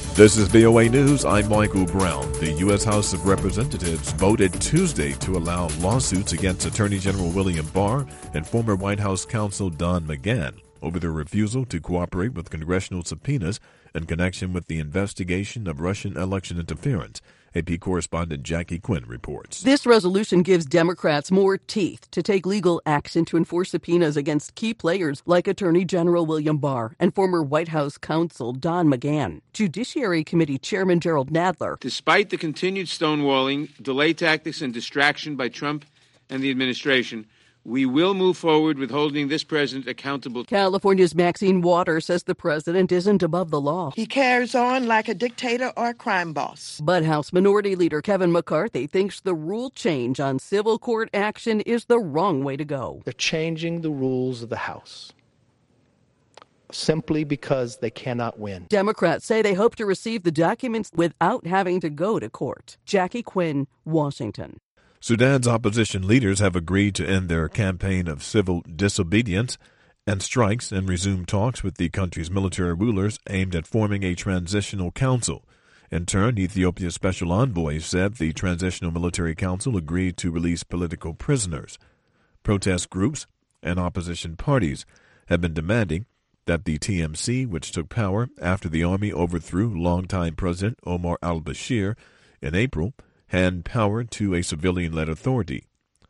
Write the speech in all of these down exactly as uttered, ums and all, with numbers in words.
This is V O A News. I'm Michael Brown. The U S House of Representatives voted Tuesday to allow lawsuits against Attorney General William Barr and former White House counsel Don McGahn over their refusal to cooperate with congressional subpoenas in connection with the investigation of Russian election interference. A P correspondent Jackie Quinn reports. This resolution gives Democrats more teeth to take legal action to enforce subpoenas against key players like Attorney General William Barr and former White House counsel Don McGahn. Judiciary Committee Chairman Gerald Nadler. Despite the continued stonewalling, delay tactics, and distraction by Trump and the administration, we will move forward with holding this president accountable. California's Maxine Waters says the president isn't above the law. He carries on like a dictator or a crime boss. But House Minority Leader Kevin McCarthy thinks the rule change on civil court action is the wrong way to go. They're changing the rules of the House simply because they cannot win. Democrats say they hope to receive the documents without having to go to court. Jackie Quinn, Washington. Sudan's opposition leaders have agreed to end their campaign of civil disobedience and strikes and resume talks with the country's military rulers aimed at forming a transitional council. In turn, Ethiopia's special envoy said the Transitional Military Council agreed to release political prisoners. Protest groups and opposition parties have been demanding that the T M C, which took power after the army overthrew longtime President Omar al-Bashir in April, hand power to a civilian-led authority.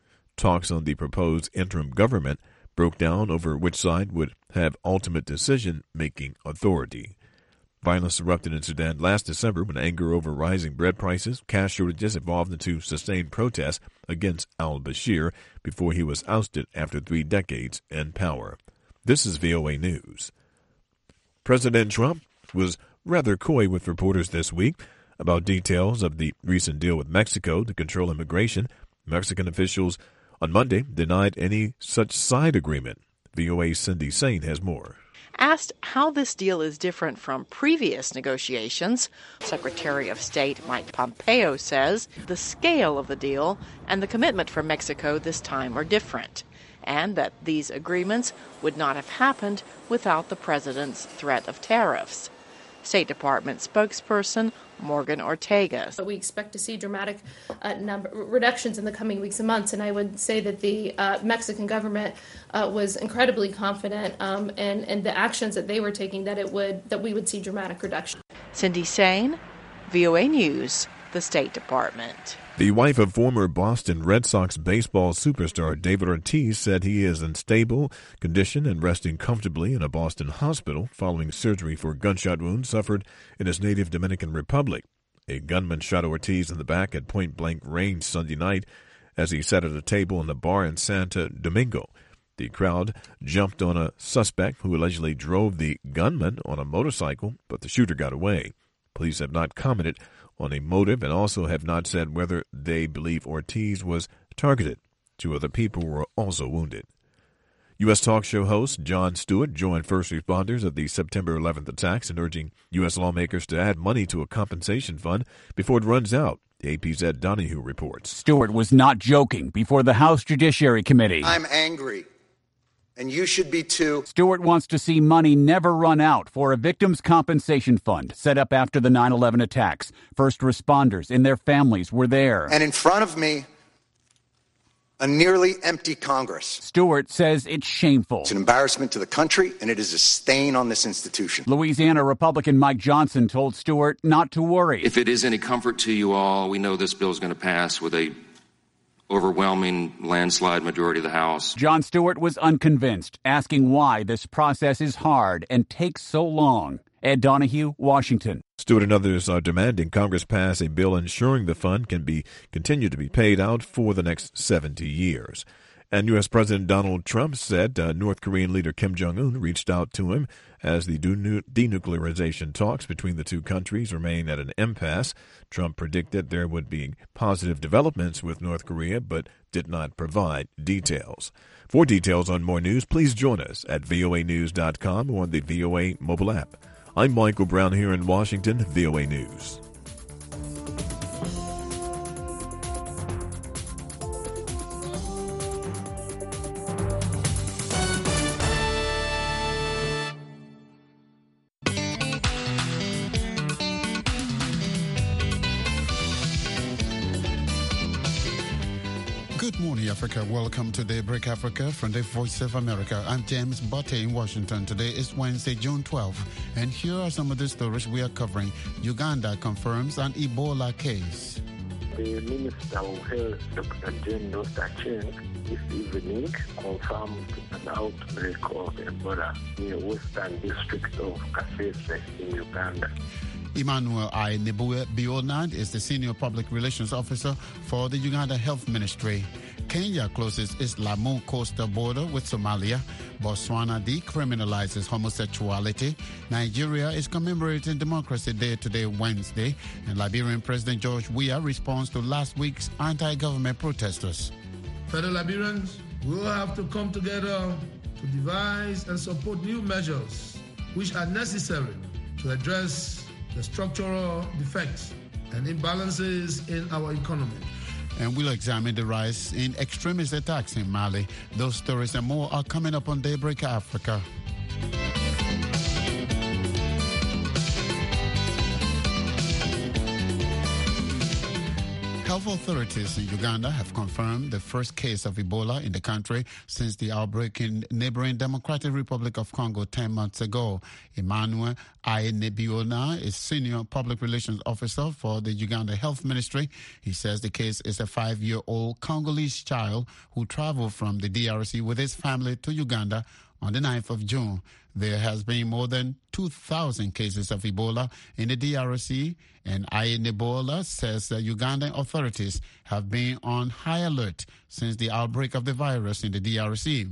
Talks on the proposed interim government broke down over which side would have ultimate decision-making authority. Violence erupted in Sudan last December when anger over rising bread prices, cash shortages evolved into sustained protests against al-Bashir before he was ousted after three decades in power. This is V O A News. President Trump was rather coy with reporters this week about details of the recent deal with Mexico to control immigration. Mexican officials on Monday denied any such side agreement. V O A's Cindy Sain has more. Asked how this deal is different from previous negotiations, Secretary of State Mike Pompeo says the scale of the deal and the commitment from Mexico this time are different, and that these agreements would not have happened without the president's threat of tariffs. State Department spokesperson Morgan Ortega. We expect to see dramatic uh, number reductions in the coming weeks and months, and I would say that the uh, Mexican government uh, was incredibly confident um, in, in the actions that they were taking that it would that we would see dramatic reduction. Cindy Sain, V O A News, the State Department. The wife of former Boston Red Sox baseball superstar David Ortiz said he is in stable condition and resting comfortably in a Boston hospital following surgery for gunshot wounds suffered in his native Dominican Republic. A gunman shot Ortiz in the back at point-blank range Sunday night as he sat at a table in a bar in Santo Domingo. The crowd jumped on a suspect who allegedly drove the gunman on a motorcycle, but the shooter got away. Police have not commented on a motive and also have not said whether they believe Ortiz was targeted. Two other people were also wounded. U S talk show host Jon Stewart joined first responders of the September eleventh attacks in urging U S lawmakers to add money to a compensation fund before it runs out. The A P's Ed Donahue reports. Stewart was not joking before the House Judiciary Committee. I'm angry, and you should be too. Stewart wants to see money never run out for a victims' compensation fund set up after the nine eleven attacks. First responders and their families were there. And in front of me, a nearly empty Congress. Stewart says it's shameful. It's an embarrassment to the country, and it is a stain on this institution. Louisiana Republican Mike Johnson told Stewart not to worry. If it is any comfort to you all, we know this bill is going to pass with a overwhelming landslide majority of the House. Jon Stewart was unconvinced, asking why this process is hard and takes so long. Ed Donahue, Washington. Stewart and others are demanding Congress pass a bill ensuring the fund can be continue to be paid out for the next seventy years. And U S. President Donald Trump said uh, North Korean leader Kim Jong-un reached out to him as the denuclearization talks between the two countries remain at an impasse. Trump predicted there would be positive developments with North Korea, but did not provide details. For details on more news, please join us at V O A news dot com or on the V O A mobile app. I'm Michael Brown here in Washington, V O A News. Good morning, Africa. Welcome to Daybreak Africa from the Voice of America. I'm James Butte in Washington. Today is Wednesday, June twelfth, and here are some of the stories we are covering. Uganda confirms an Ebola case. The Minister of Health, Doctor Jane Dostacheng, this evening confirmed an outbreak of Ebola in the western district of Kasese in Uganda. Emmanuel I. Nebue-Biona is the Senior Public Relations Officer for the Uganda Health Ministry. Kenya closes its Lamu coastal border with Somalia. Botswana decriminalizes homosexuality. Nigeria is commemorating Democracy Day today, Wednesday. And Liberian President George Weah responds to last week's anti-government protesters. Fellow Liberians, we will have to come together to devise and support new measures which are necessary to address the structural defects and imbalances in our economy. And we'll examine the rise in extremist attacks in Mali. Those stories and more are coming up on Daybreak Africa. Health authorities in Uganda have confirmed the first case of Ebola in the country since the outbreak in neighboring Democratic Republic of Congo ten months ago. Emmanuel I. Nebue-Biona is Senior Public Relations Officer for the Uganda Health Ministry. He says the case is a five-year-old Congolese child who traveled from the D R C with his family to Uganda on the ninth of June. There has been more than two thousand cases of Ebola in the D R C, and I. Nebue-Biona says that Ugandan authorities have been on high alert since the outbreak of the virus in the D R C.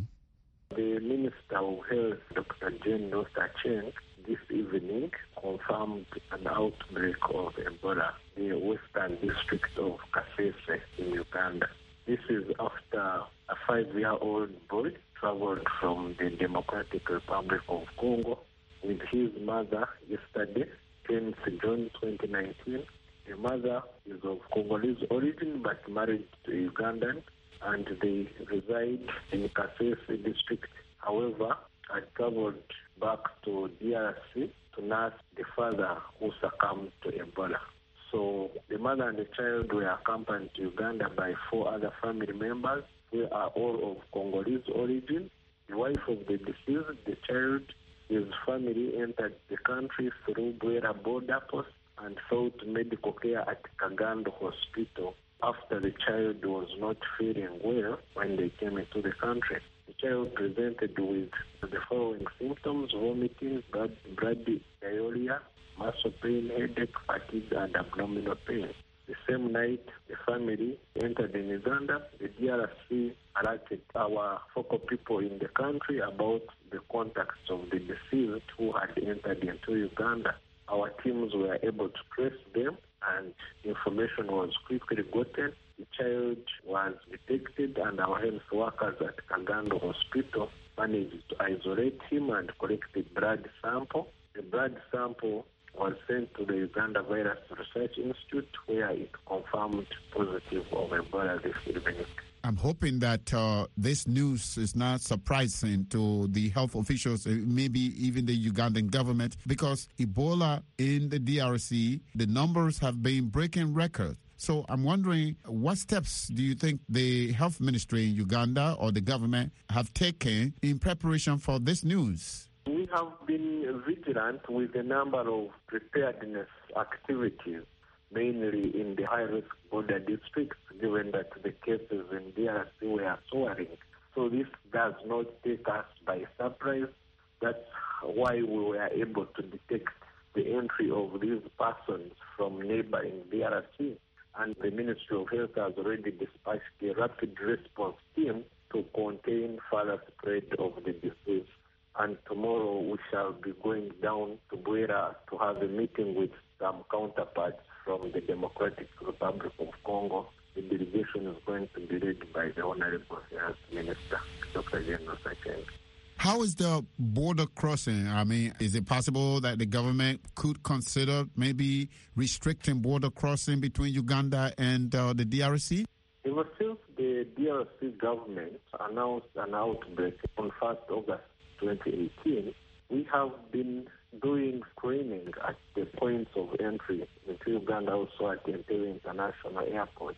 The Minister of Health, Doctor Jane Dostacheng, this evening confirmed an outbreak of Ebola in the western district of Kasese in Uganda. This is after a five-year-old boy traveled from the Democratic Republic of Congo with his mother yesterday, tenth June twenty nineteen. The mother is of Congolese origin but married to a Ugandan, and they reside in Kasese district. However, had traveled back to D R C to nurse the father who succumbed to Ebola. So the mother and the child were accompanied to Uganda by four other family members who are all of Congolese origin. The wife of the deceased, the child, his family entered the country through Bwera border post and sought medical care at Kagando Hospital after the child was not feeling well when they came into the country. The child presented with the following symptoms: vomiting, blood, blood diarrhea, muscle pain, headache, fatigue, and abdominal pain. The same night, the family entered in Uganda. The D R C alerted our focal people in the country about the contacts of the deceased who had entered into Uganda. Our teams were able to trace them, and information was quickly gotten. The child was detected, and our health workers at Kagando Hospital managed to isolate him and collect the blood sample. The blood sample was sent to the Uganda Virus Research Institute, where it confirmed positive of Ebola this evening. I'm hoping that uh, this news is not surprising to the health officials, maybe even the Ugandan government, because Ebola in the D R C, the numbers have been breaking records. So I'm wondering, what steps do you think the health ministry in Uganda or the government have taken in preparation for this news? We have been vigilant with a number of preparedness activities, mainly in the high-risk border districts, given that the cases in D R C were soaring. So this does not take us by surprise. That's why we were able to detect the entry of these persons from neighboring D R C. And the Ministry of Health has already dispatched a rapid response team to contain further spread of the disease. And tomorrow we shall be going down to Bwera to have a meeting with some counterparts from the Democratic Republic of Congo. The delegation is going to be led by the Honorable Health Minister, Doctor Jane Dostacheng. How is the border crossing? I mean, is it possible that the government could consider maybe restricting border crossing between Uganda and uh, the D R C? Ever since the D R C government announced an outbreak on first August twenty eighteen, we have been doing screening at the points of entry into Uganda, also at the Entebbe International Airport.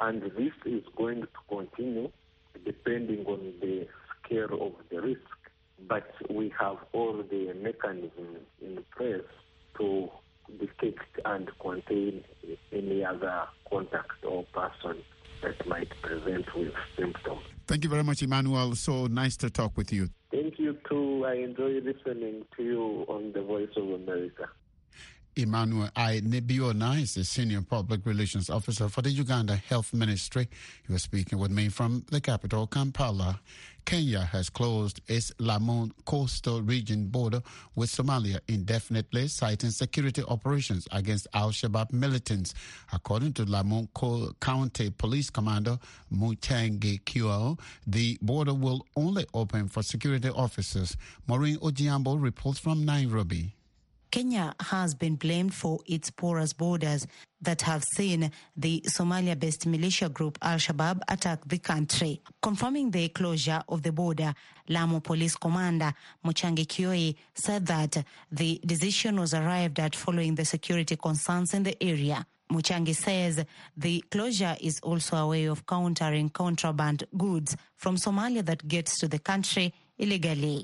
And this is going to continue depending on the scale of the risk. But we have all the mechanisms in place to detect and contain any other contact or person that might present with symptoms. Thank you very much, Emmanuel. So nice to talk with you. Thank you, too. I enjoy listening to you on the Voice of America. Emmanuel I. Nebiona is the Senior Public Relations Officer for the Uganda Health Ministry. He was speaking with me from the capital, Kampala. Kenya has closed its Lamu coastal region border with Somalia indefinitely, citing security operations against Al-Shabaab militants. According to Lamu County Police Commander Muchangi Kyo, the border will only open for security officers. Maureen Ojiambo reports from Nairobi. Kenya has been blamed for its porous borders that have seen the Somalia-based militia group Al-Shabaab attack the country. Confirming the closure of the border, Lamu Police Commander Muchangi Kioi said that the decision was arrived at following the security concerns in the area. Muchangi says the closure is also a way of countering contraband goods from Somalia that gets to the country illegally.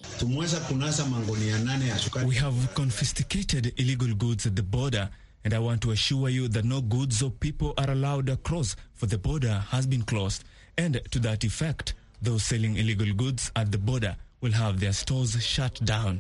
We have confiscated illegal goods at the border, and I want to assure you that no goods or people are allowed across, for the border has been closed. And to that effect, those selling illegal goods at the border will have their stores shut down.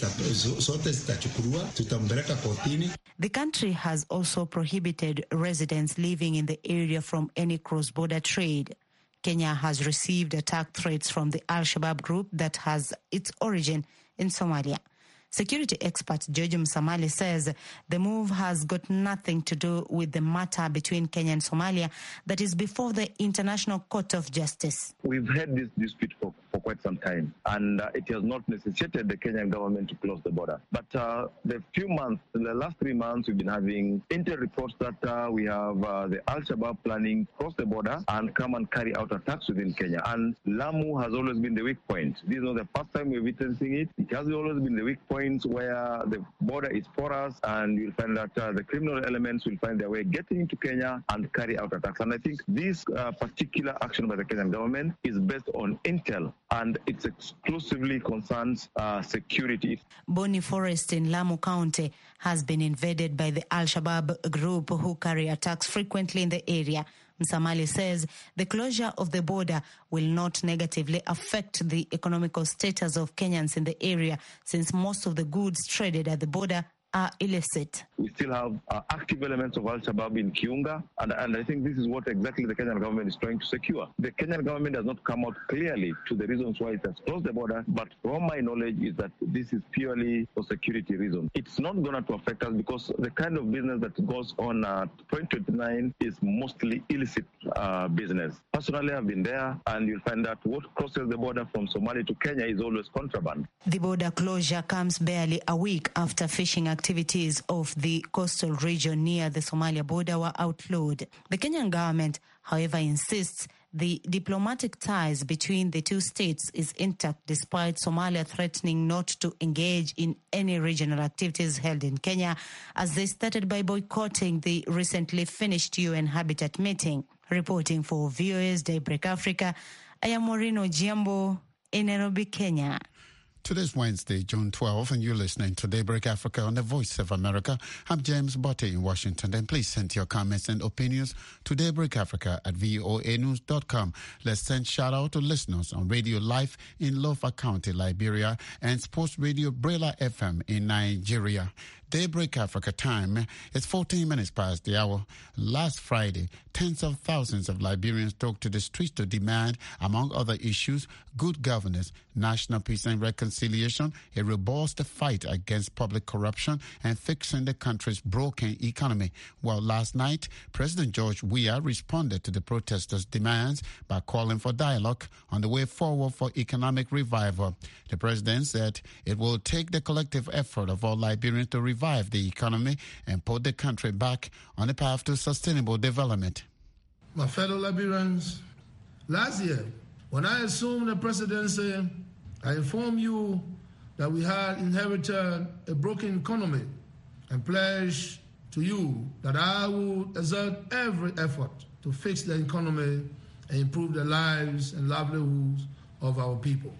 The country has also prohibited residents living in the area from any cross-border trade. Kenya has received attack threats from the Al-Shabaab group that has its origin in Somalia. Security expert George Msamali says the move has got nothing to do with the matter between Kenya and Somalia that is before the International Court of Justice. We've had this dispute for, for quite some time, and uh, it has not necessitated the Kenyan government to close the border. But uh, the few months, in the last three months, we've been having intel reports that uh, we have uh, the Al-Shabaab planning to cross the border and come and carry out attacks within Kenya. And Lamu has always been the weak point. This is not the first time we're witnessing it. It has always been the weak point where the border is porous, and you'll find that uh, the criminal elements will find their way getting into Kenya and carry out attacks. And I think this uh, particular action by the Kenyan government is based on intel, and it exclusively concerns uh, security. Boni Forest in Lamu County has been invaded by the Al-Shabaab group who carry attacks frequently in the area. Msamali says the closure of the border will not negatively affect the economical status of Kenyans in the area, since most of the goods traded at the border are illicit. We still have uh, active elements of Al-Shabaab in Kiunga, and, and I think this is what exactly the Kenyan government is trying to secure. The Kenyan government has not come out clearly to the reasons why it has closed the border, but from my knowledge is that this is purely for security reasons. It's not going to affect us because the kind of business that goes on at Point twenty-nine is mostly illicit uh, business. Personally, I've been there, and you'll find that what crosses the border from Somalia to Kenya is always contraband. The border closure comes barely a week after fishing activities of the coastal region near the Somalia border were outlawed. The Kenyan government, however, insists the diplomatic ties between the two states is intact despite Somalia threatening not to engage in any regional activities held in Kenya, as they started by boycotting the recently finished U N Habitat meeting. Reporting for V O A's Daybreak Africa, I am Maureen Ojiambo in Nairobi, Kenya. Today's Wednesday, June twelfth, and you're listening to Daybreak Africa on the Voice of America. I'm James Botte in Washington. And please send your comments and opinions to Daybreak Africa at V O A news dot com. Let's send shout out to listeners on Radio Life in Lofa County, Liberia, and Sports Radio Brela F M in Nigeria. Daybreak Africa time is fourteen minutes past the hour. Last Friday, tens of thousands of Liberians took to the streets to demand, among other issues, good governance, national peace and reconciliation, a robust fight against public corruption, and fixing the country's broken economy. Well, last night, President George Weah responded to the protesters' demands by calling for dialogue on the way forward for economic revival. The president said it will take the collective effort of all Liberians to revive revive the economy and put the country back on the path to sustainable development. My fellow Liberians, last year, when I assumed the presidency, I informed you that we had inherited a broken economy and pledged to you that I would exert every effort to fix the economy and improve the lives and livelihoods of our people.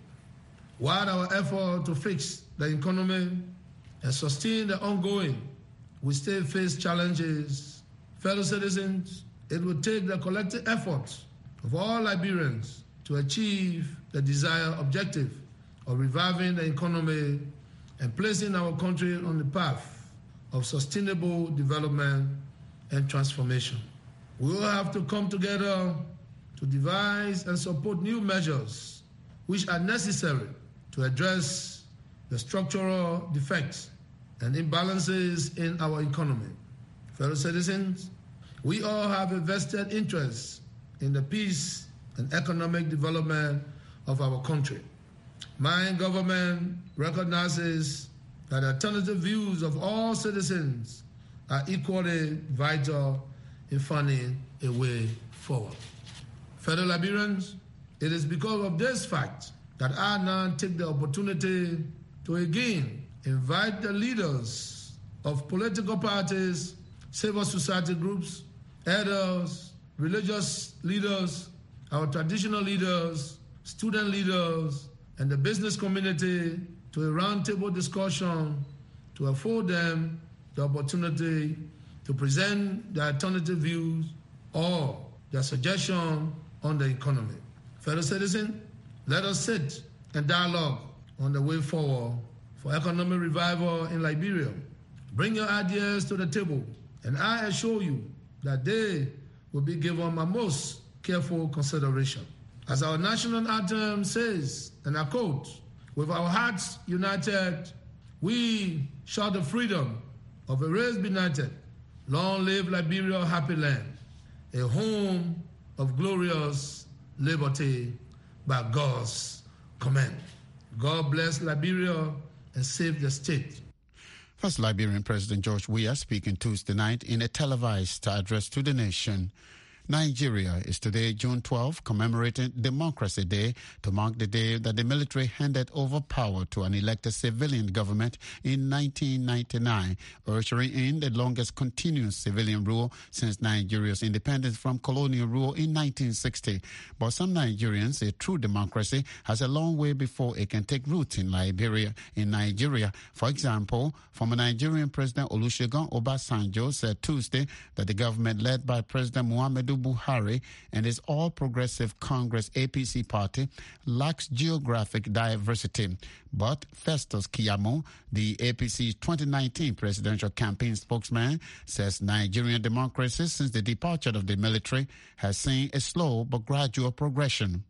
While our effort to fix the economy and sustain the ongoing, we still face challenges. Fellow citizens, it will take the collective efforts of all Liberians to achieve the desired objective of reviving the economy and placing our country on the path of sustainable development and transformation. We will have to come together to devise and support new measures which are necessary to address the structural defects and imbalances in our economy. Fellow citizens, we all have a vested interest in the peace and economic development of our country. My government recognizes that alternative views of all citizens are equally vital in finding a way forward. Fellow Liberians, it is because of this fact that I now take the opportunity to again invite the leaders of political parties, civil society groups, elders, religious leaders, our traditional leaders, student leaders, and the business community to a roundtable discussion to afford them the opportunity to present their alternative views or their suggestion on the economy. Fellow citizens, let us sit and dialogue on the way forward for economic revival in Liberia. Bring your ideas to the table, and I assure you that they will be given my most careful consideration. As our national anthem says, and I quote, "With our hearts united, we shout the freedom of a race benighted. Long live Liberia, happy land, a home of glorious liberty by God's command." God bless Liberia and save the state. First Liberian President George Weah speaking Tuesday night in a televised address to the nation. Nigeria is today, June twelfth, commemorating Democracy Day to mark the day that the military handed over power to an elected civilian government in nineteen ninety-nine, ushering in the longest continuous civilian rule since Nigeria's independence from colonial rule in nineteen sixty. But some Nigerians say true democracy has a long way before it can take root in Liberia. In Nigeria, for example, former Nigerian President Olusegun Obasanjo said Tuesday that the government led by President Muhammadu Buhari and his All Progressive Congress A P C party lacks geographic diversity. But Festus Keyamo, the A P C's twenty nineteen presidential campaign spokesman, says Nigerian democracy since the departure of the military has seen a slow but gradual progression.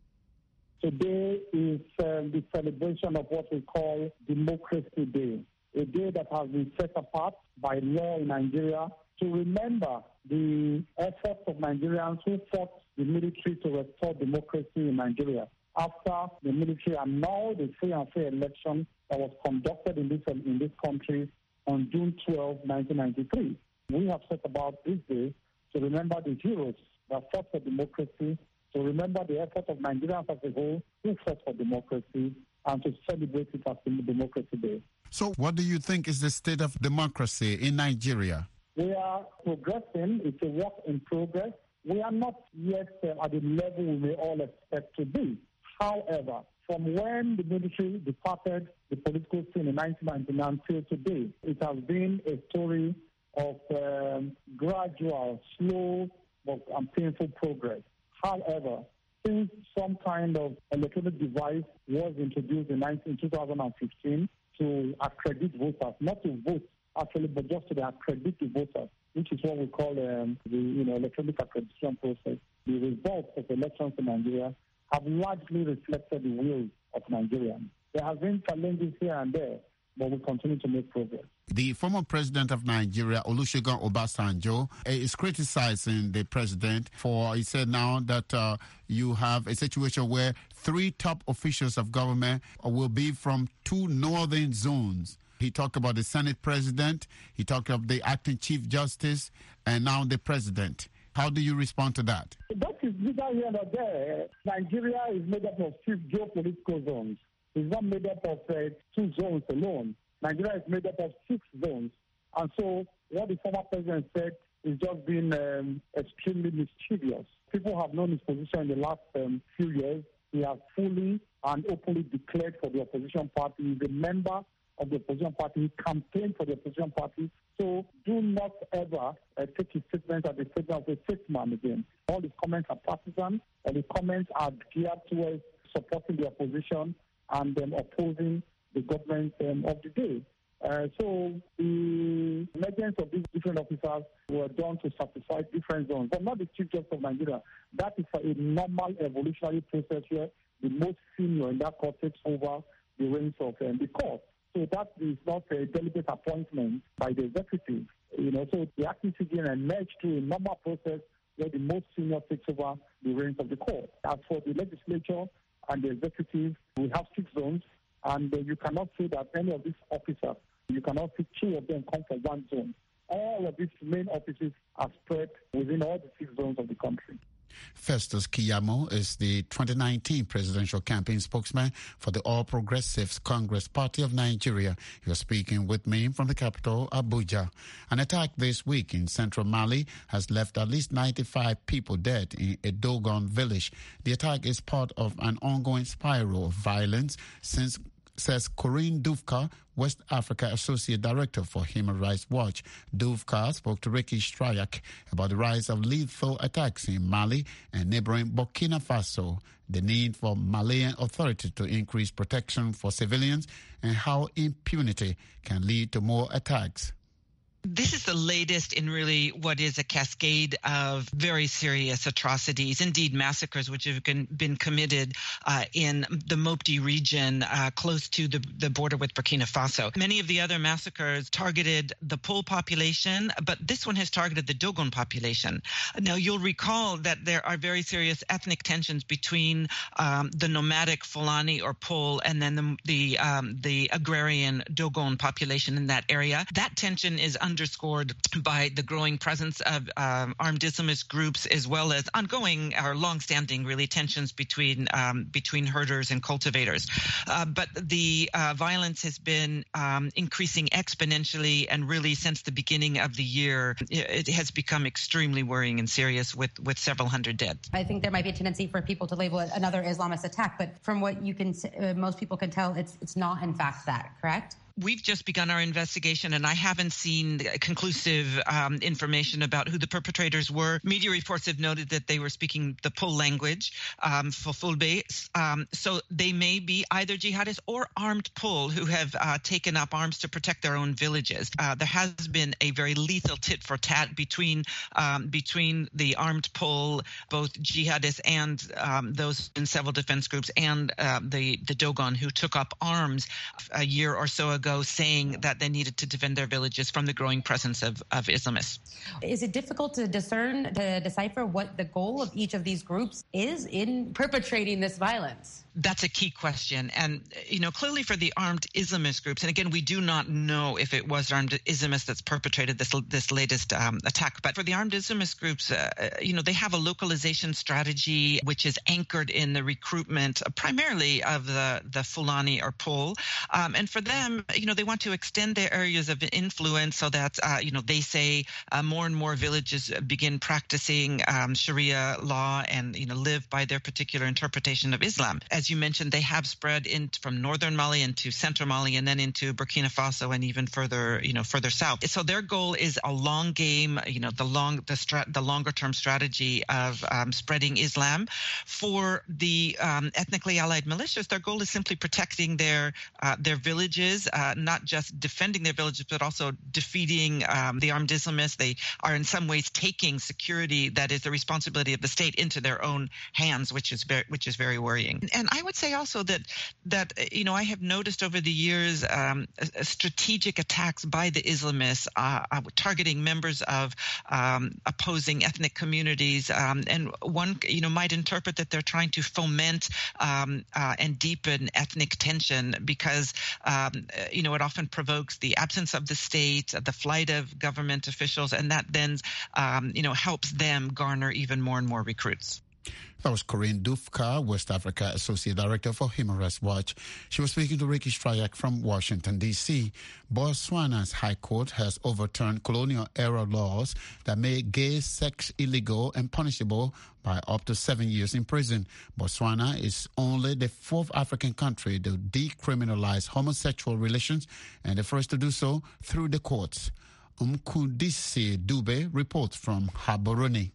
Today is uh, the celebration of what we call Democracy Day, a day that has been set apart by law in Nigeria to remember the efforts of Nigerians who fought the military to restore democracy in Nigeria after the military annulled the free and fair election that was conducted in this in this country on June twelfth, nineteen ninety-three. We have set about this day to remember the heroes that fought for democracy, to remember the effort of Nigerians as a whole who fought for democracy, and to celebrate it as the Democracy Day. So what do you think is the state of democracy in Nigeria? We are progressing. It's a work in progress. We are not yet uh, at the level we may all expect to be. However, from when the military departed the political scene in nineteen ninety-nine till today, it has been a story of um, gradual, slow, but and painful progress. However, since some kind of electronic device was introduced in two thousand fifteen to accredit voters, not to vote actually, but just to accredit the voters, which is what we call um, the you know electronic accreditation process, the results of elections in Nigeria have largely reflected the will of Nigerians. There have been challenges here and there, but we continue to make progress. The former president of Nigeria, Olusegun Obasanjo, is criticizing the president for, he said now that uh, you have a situation where three top officials of government will be from two northern zones. He talked about the Senate president, he talked about the acting chief justice, and now the president. How do you respond to that? That is neither here nor there. Nigeria is made up of six geopolitical zones. It's not made up of uh, two zones alone. Nigeria is made up of six zones. And so what the former president said is just being um, extremely mischievous. People have known his position in the last um, few years. He has fully and openly declared for the opposition party. He's a member of the opposition party. He campaigned for the opposition party. So do not ever uh, take his statements as a statement of a statesman again. All his comments are partisan, and the comments are geared towards supporting the opposition and um, opposing the government um, of the day. Uh, so the emergence of these different officers were done to satisfy different zones, but not the Chief Justice of Nigeria. That is a normal evolutionary process where the most senior in that court takes over the reins of um, the court. So that is not a deliberate appointment by the executive. You know, so the acting C G N emerged through a normal process where the most senior takes over the reins of the court. As for the legislature and the executive, we have six zones, and uh, you cannot say that any of these officers, you cannot see two of them come from one zone. All of these main offices are spread within all the six zones of the country. Festus Keyamo is the twenty nineteen presidential campaign spokesman for the All Progressives Congress Party of Nigeria. He was speaking with me from the capital, Abuja. An attack this week in central Mali has left at least ninety-five people dead in a Dogon village. The attack is part of an ongoing spiral of violence since says Corinne Duvka, West Africa Associate Director for Human Rights Watch. Duvka spoke to Ricky Strayak about the rise of lethal attacks in Mali and neighboring Burkina Faso, the need for Malian authorities to increase protection for civilians, and how impunity can lead to more attacks. This is the latest in really what is a cascade of very serious atrocities, indeed massacres, which have been, been committed uh, in the Mopti region uh, close to the, the border with Burkina Faso. Many of the other massacres targeted the Pole population, but this one has targeted the Dogon population. Now, you'll recall that there are very serious ethnic tensions between um, the nomadic Fulani or Pole and then the, the, um, the agrarian Dogon population in that area. That tension is underscored by the growing presence of um, armed Islamist groups, as well as ongoing or long-standing really tensions between um, between herders and cultivators. Uh, but the uh, violence has been um, increasing exponentially, and really since the beginning of the year, it has become extremely worrying and serious, with, with several hundred dead. I think there might be a tendency for people to label it another Islamist attack, but from what you can, uh, most people can tell, it's it's not in fact that, correct? We've just begun our investigation, and I haven't seen conclusive um, information about who the perpetrators were. Media reports have noted that they were speaking the Pole language, um, Fulfulde. Um, so they may be either jihadists or armed Pole who have uh, taken up arms to protect their own villages. Uh, there has been a very lethal tit for tat between um, between the armed Pole, both jihadists and um, those in civil defense groups, and uh, the, the Dogon, who took up arms a year or so ago, saying that they needed to defend their villages from the growing presence of, of Islamists. Is it difficult to discern, to decipher what the goal of each of these groups is in perpetrating this violence? That's a key question. And, you know, clearly for the armed Islamist groups, and again, we do not know if it was armed Islamists that's perpetrated this this latest um, attack, but for the armed Islamist groups, uh, you know, they have a localization strategy which is anchored in the recruitment uh, primarily of the, the Fulani or Pole. Um, and for them, you know, they want to extend their areas of influence so that, uh, you know, they say uh, more and more villages begin practicing um, Sharia law and, you know, live by their particular interpretation of Islam. As you mentioned, they have spread in from northern Mali into central Mali and then into Burkina Faso and even further, you know, further south. So their goal is a long game, you know, the long, the strat, the longer term strategy of um, spreading Islam. For the um, ethnically allied militias, their goal is simply protecting their uh, their villages, uh, not just defending their villages, but also defeating um, the armed Islamists. They are in some ways taking security that is the responsibility of the state into their own hands, which is very, which is very worrying. And I would say also that, that you know, I have noticed over the years um, strategic attacks by the Islamists uh, uh, targeting members of um, opposing ethnic communities. Um, and one, you know, might interpret that they're trying to foment um, uh, and deepen ethnic tension because, um, you know, it often provokes the absence of the state, the flight of government officials, and that then, um, you know, helps them garner even more and more recruits. That was Corinne Dufka, West Africa Associate Director for Human Rights Watch. She was speaking to Ricky Strayak from Washington, D C Botswana's High Court has overturned colonial-era laws that made gay sex illegal and punishable by up to seven years in prison. Botswana is only the fourth African country to decriminalize homosexual relations and the first to do so through the courts. Umkundisi Dube reports from Gaborone.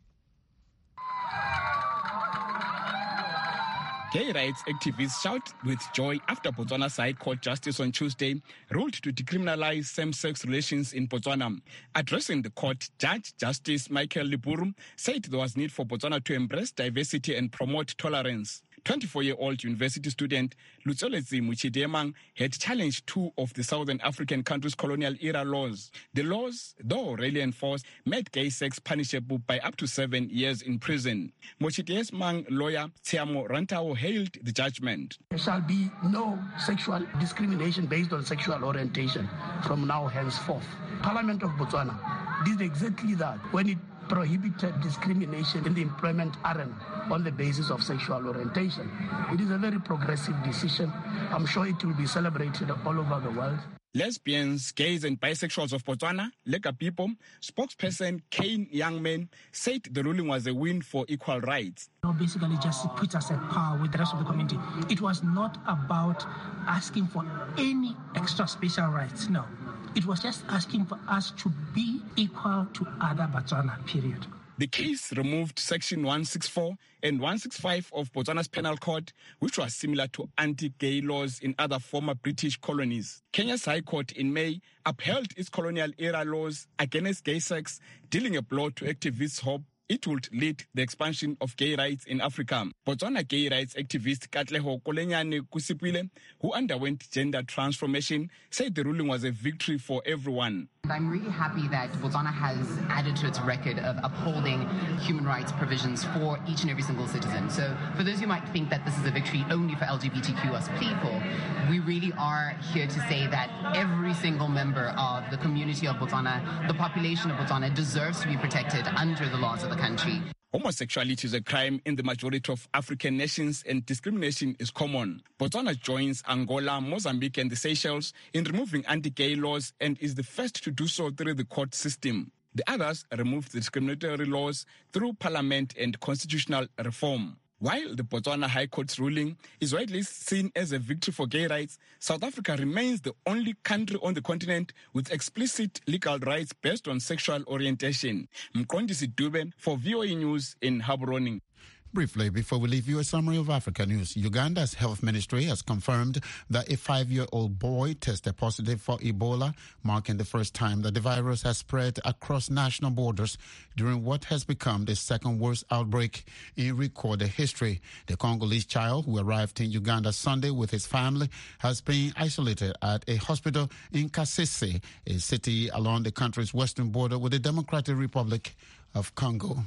Gay rights activists shout with joy after Botswana's High Court Justice on Tuesday ruled to decriminalize same-sex relations in Botswana. Addressing the court, Judge Justice Michael Liburu said there was need for Botswana to embrace diversity and promote tolerance. twenty-four-year-old university student Lutsolezi Muchidemang had challenged two of the Southern African countries' colonial-era laws. The laws, though rarely enforced, made gay sex punishable by up to seven years in prison. Muchidemang lawyer Tiamo Rantao hailed the judgment. There shall be no sexual discrimination based on sexual orientation from now henceforth. Parliament of Botswana did exactly that when it prohibited discrimination in the employment arena on the basis of sexual orientation. It is a very progressive decision. I'm sure it will be celebrated all over the world. Lesbians, gays and bisexuals of Botswana, Lega People, spokesperson Kane Youngman said the ruling was a win for equal rights. Basically just put us at par with the rest of the community. It was not about asking for any extra special rights, no. It was just asking for us to be equal to other Botswana, period. The case removed Section one sixty-four and one sixty-five of Botswana's Penal Code, which was similar to anti-gay laws in other former British colonies. Kenya's High Court in May upheld its colonial-era laws against gay sex, dealing a blow to activists' hope it would lead the expansion of gay rights in Africa. Botswana gay rights activist Katleho Kolenyane Kusipile, who underwent gender transformation, said the ruling was a victory for everyone. I'm really happy that Botswana has added to its record of upholding human rights provisions for each and every single citizen. So for those who might think that this is a victory only for L G B T Q plus people, we really are here to say that every single member of the community of Botswana, the population of Botswana, deserves to be protected under the laws of the country. Homosexuality is a crime in the majority of African nations and discrimination is common. Botswana joins Angola, Mozambique and the Seychelles in removing anti-gay laws and is the first to do so through the court system. The others removed the discriminatory laws through parliament and constitutional reform. While the Botswana High Court's ruling is widely seen as a victory for gay rights, South Africa remains the only country on the continent with explicit legal rights based on sexual orientation. Mkondisi Dube for V O A News in Gaborone. Briefly, before we leave you, a summary of Africa news. Uganda's health ministry has confirmed that a five-year-old boy tested positive for Ebola, marking the first time that the virus has spread across national borders during what has become the second worst outbreak in recorded history. The Congolese child, who arrived in Uganda Sunday with his family, has been isolated at a hospital in Kasese, a city along the country's western border with the Democratic Republic of Congo.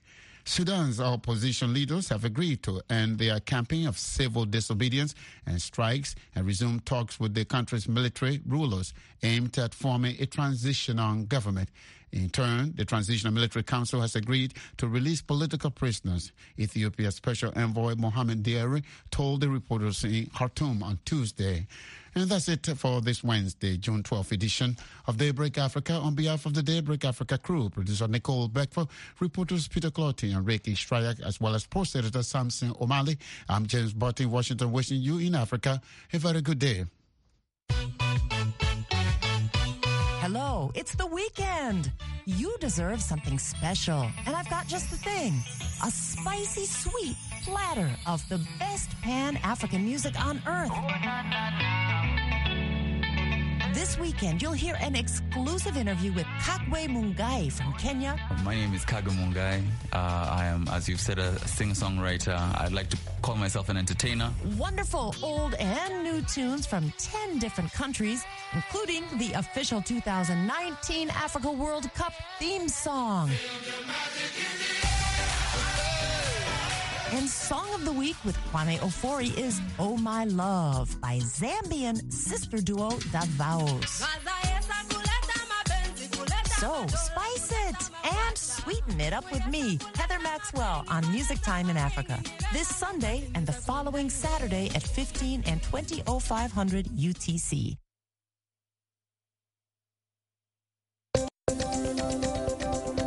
Sudan's opposition leaders have agreed to end their campaign of civil disobedience and strikes and resume talks with the country's military rulers aimed at forming a transitional government. In turn, the Transitional Military Council has agreed to release political prisoners. Ethiopia's Special Envoy Mohamed Diarra told the reporters in Khartoum on Tuesday. And that's it for this Wednesday, June twelfth edition of Daybreak Africa. On behalf of the Daybreak Africa crew, producer Nicole Beckford, reporters Peter Clotty and Ricky Strayak, as well as post editor Samson O'Malley, I'm James Barton in Washington, wishing you in Africa a very good day. Hello, it's the weekend. You deserve something special, and I've got just the thing. A spicy sweet platter of the best Pan-African music on earth. This weekend, you'll hear an exclusive interview with Kagwe Mungai from Kenya. My name is Kagwe Mungai. Uh, I am, as you've said, a singer-songwriter. I'd like to call myself an entertainer. Wonderful old and new tunes from ten different countries, including the official two thousand nineteen Africa World Cup theme song. And Song of the Week with Kwame Ofori is Oh My Love by Zambian sister duo Davaos. So spice it and sweet sweeten it up with me, Heather Maxwell, on Music Time in Africa. This Sunday and the following Saturday at fifteen and twenty oh five hundred U T C.